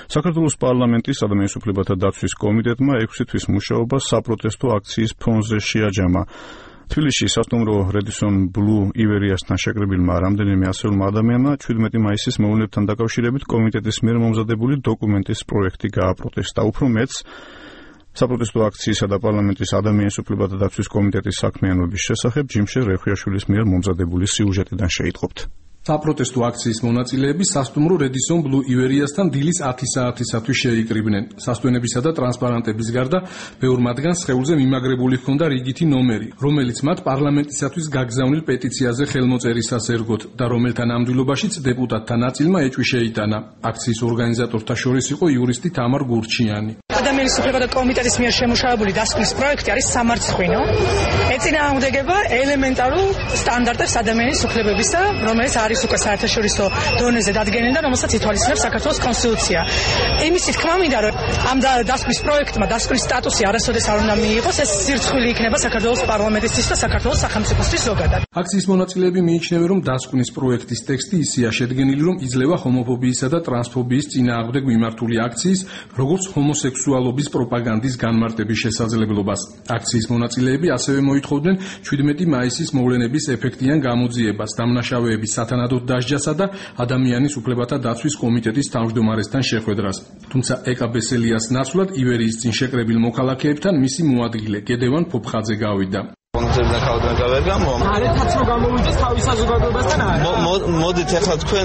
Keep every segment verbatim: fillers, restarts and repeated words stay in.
საქართველოს პარლამენტის ადამიანის უფლებათა დაცვის კომიტეტმა ექვსი თვის მუშაობა საპროტესტო აქციის ფონზე შეაჯამა. თბილისში სასტუმრო Radisson Blu ივერიასთან შეკრებილმა რამდენიმე ასეულმა ადამიანმა შვიდმეტი მაისის მოვლენებთან დაკავშირებით კომიტეტის მიერ მომზადებული დოკუმენტის პროექტი გააპროტესტა. უფრო მეც საპროტესტო აქციისა და პარლამენტის ადამიანის უფლებათა დაცვის კომიტეტის საქმიანობის შესახებ ჯიმშე რეხვიაშვილის მიერ მომზადებული სიუჟეტიდან შეიტყობთ. საპროტესტო აქციის მონაწილეები სასტუმრო Radisson Blu ივერიასთან დილის ათი საათისათვის შეიკრიბნენ. სასტუმრებისა და ტრანსპარანტების გარდა ბევრ მათგანს სხეულზე მიმაგრებული ჰქონდა რიგითი ნომერი, რომელიც მათ პარლამენტისათვის გაგზავნილ პეტიციაზე ხელმოწერისას ერგოთ და რომელთა ნამდვილობაშიც დეპუტატთა ნაწილმა ეჭვი შეიტანა. აქციის ორგანიზატორთა შორის იყო იურისტი თამარ გურჩიანი. ადამიანის უფლებათა კომიტეტის მიერ შემუშავებული დასკვნის პროექტი არის სამარცხვინო. ეწინააღმდეგება ელემენტარულ სტანდარტებს ადამიანის უფლებებისა, რომელიც არის უკვე საერთაშორისო დონეზე დადგენილი და რომელსაც ითვალისწინებს საქართველოს კონსტიტუცია. იმისი თქმა მინდა, რომ ამ დასკვნის პროექტმა დასკვნის სტატუსი არასოდეს არ უნდა მიიღოს, ეს სირცხვილი იქნება საქართველოს პარლამენტისთვის და საქართველოს სახელმწიფოსთვის ზოგადად. აქციის მონაწილეები მიიჩნევენ, რომ დასკვნის პროექტის ტექსტი ისეა შედგენილი, რომ იძლევა ჰომოფობიისა და ტრანსფობიის წინააღმდეგ მიმართული აქციის, როგორც ჰომოსექსუალობის პროპაგანდის განმარტების შესაძლებლობას. აქციის მონაწილეები ასევე მოითხოვდნენ შვიდმეტი მაისის მოვლენების ეფექტიან გამოძიებას, დამნაშავეების სათანადოდ დასჯასა და ადამიანის უფლებათა დაცვის კომიტეტის თავმჯდომარესთან შეხვედრას. თუმცა ეკაბესელიას ნაცვლად ივერიის წინ შეკრებილ მოქალაქეებთან მისი მოადგილე გედევან ფოფხაძე გავიდა. კონცერტიდან ხალხთან გავერგამო. არეთაც რომ გამოვიდეს თავის საზოგადოებასთან არა. მოდით ახლა თქვენ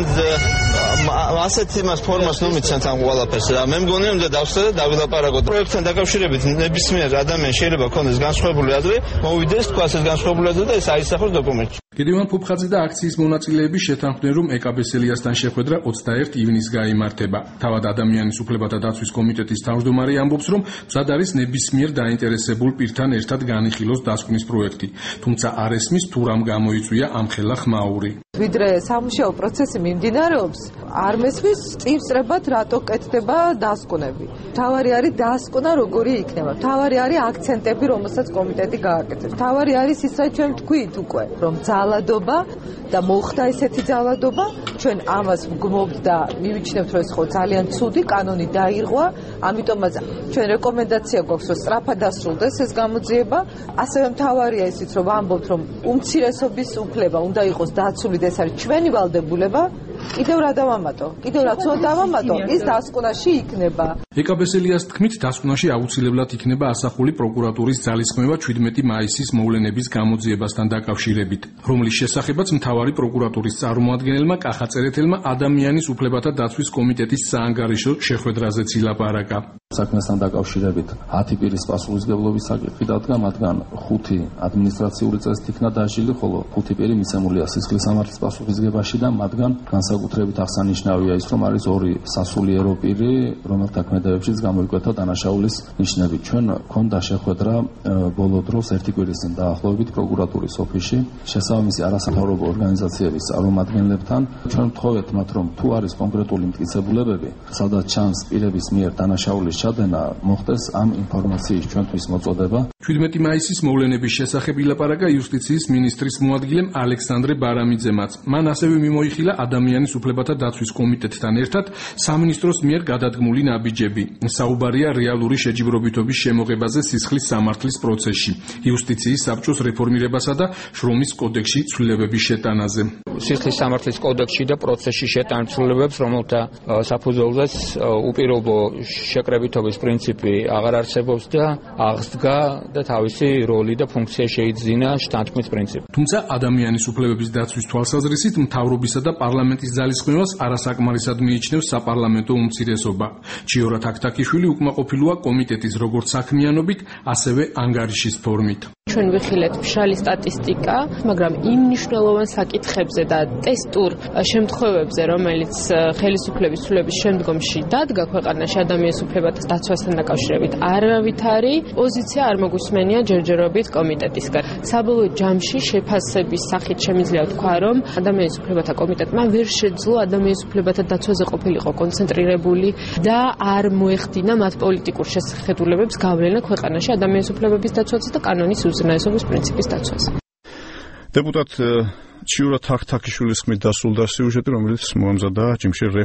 ასეთ იმას ფორმას ნომიცანთ ამ ყველაფერს. მე მგონი რომ დავსწრე და დავილაპარაკოთ. პროექტთან დაკავშირებით ნებისმიერ ადამიანს შეიძლება ქონდეს განსხვავებული აზრი, მოვიდეს თქვა ეს განსხვავებული აზრი და ეს აისახოს დოკუმენტში. გედევან ფოფხაძე და აქციის მონაწილეები შეთანხმდნენ, რომ ეკაბესელიასთან შეხვედრა ოცდაერთი ივნისს გაიმართება. თავად ადამიანის უფლებათა დაცვის კომიტეტის თავმჯდომარე ამბობს, რომ მზად არის ნებისმიერ დაინტერესებულ პირთან ერთად განიხილოს დასკვნის პროექტი. თუმცა არ ესმის თუ რამ გამოიწვია ამხელა ხმაური. ვიდრე სამუშაო პროცესი მიმდინარეობს, არ მესმის წინსწრებად რატო კეთდება დასკვნები. თავარი არის დასკვნა როგორი იქნება. თავარი არის აქცენტები, რომელსაც კომიტეტი გააკეთებს. თავარი არის ის, რაც ჩვენ ვთქვით უკვე, რომ ძალადობა და მოხდა ესეთი ძალადობა, ჩვენ ამას ვგმობთ და მივიჩნევთ, რომ ეს ხო ძალიან ცუდი კანონი დაირღვა, ამიტომაც ჩვენ რეკომენდაცია გვაქვს, რომ სწრაფად დასრულდეს ეს გამოძიება. ასევე მთავარია ისიც, რომ ვამბობთ, რომ უმცირესობის უფლება უნდა იყოს დაცული და ეს არის ჩვენი ვალდებულება. კიდევ რა დავამატო? კიდევ რაც უნდა დავამატო, ის დასკვნაში იქნება. ეკაბესელიას თქმით, დასკვნაში აუცილებლად იქნება ასახული პროკურატურის ძალისხმევა შვიდმეტი მაისის მოვლენების გამოძიებასთან დაკავშირებით, რომლის შესახებაც მთავარი პროკურატურის წარმომადგენელმა კახაწერეთელმა ადამიანის უფლებათა დაცვის კომიტეტის საანგარიშო შეხვედრაზეც ილაპარაკა. საქმესთან დაკავშირებით ათი პირის პასუხისმგებლობის საკითხი დადგა, მათგან ხუთი ადმინისტრაციული წესით იქნა დაჟილი, ხოლო ხუთი პირი მიცემულია სისხლის სამართლის პასუხისმგებაში და მათგან განსაკუთრებით აღსანიშნავია ის, რომ არის ორი სასულიერო პირი, რომელთა ქმედებებშიც გამოიკვეთა დანაშაულის ნიშნები. ჩვენ გქონდა შეხვედრა ბოლო დროს ერთი კვირის წინ დაახლოებით პროკურატურის ოფისში შესაბამისი არასამთავრობო ორგანიზაციების წარმომადგენლებთან. ჩვენ ვთხოვეთ მათ, რომ თუ არის კონკრეტული მტკიცებულებები, სადაც ჩანს პირების მიერ დანაშაულის ჩადენა, მოხდეს ამ ინფორმაციის ჩვენთვის მოწოდება. შვიდმეტი მაისის მოვლენების შესახებ ილაპარაკა იუსტიციის მინისტრის მოადგილემ ალექსანდრე ბარამიძემაც. მან ასევე მიმოიხილა ადამიანის უფლებათა დაცვის კომიტეტთან ერთად სამინისტროს მიერ გადადგმული ნაბიჯები. საუბარია რეალური შეჯიბრობითობის შემოღებაზე სისხლის სამართლის პროცესში, იუსტიციის საბჭოს რეფორმირებასა და შრომის კოდექსში ცვლილებების შეტანაზე. სისხლის სამართლის კოდექსში და პროცესში შეტანილ ცვლილებებს, რომელთა საფუძველზეც უპირობო შეკრებითობის პრინციპი აღარ არსებობს და აღსდგა და თავისი როლი და ფუნქცია შეიძინა შთანთქმის პრინციპი. თუმცა ადამიანის უფლებების დაცვის თვალსაზრისით მთავრობისა და პარლამენტის ძალისხმევას არასაკმარისად მიიჩნევს საპარლამენტო უმცირესობა. ჩიორა თაქთაქიშვილი უკმაყოფილოა კომიტეტის როგორც საქმიანობით, ასევე ანგარიშის ფორმით. ჩვენ ვიხილეთ მშრალი სტატისტიკა, მაგრამ იმ მნიშვნელოვან საკითხებზე და ტესტურ შემთხვევებზე, რომელიც ხელისუფლების ცვლილების შემდგომში დადგა ქვეყანაში ადამიანის უფლებათა დაცვასთან დაკავშირებით, არავითარი პოზიცია არ მოგვისმენია ჯერჯერობით კომიტეტისგან. საბოლოო ჯამში შეფასების სახით შემიძლია ვთქვა, რომ ადამიანის უფლებათა კომიტეტმა ვერ შეძლო ადამიანის უფლებათა დაცვაზე ყოფილიყო კონცენტრირებული და არ მოეხდინა მათ პოლიტიკურ შესახედულებებს გავლენა ქვეყანაში ადამიანის უფლებების დაცვაზე და კანონის უზრუნველყოფის პრინციპის დაცვაზე. დეპუტატ ჩიურა თაქთაქიშვილის ხმით დასრულდა სიუჟეტი, რომელიც მოამზადა ჯიმშე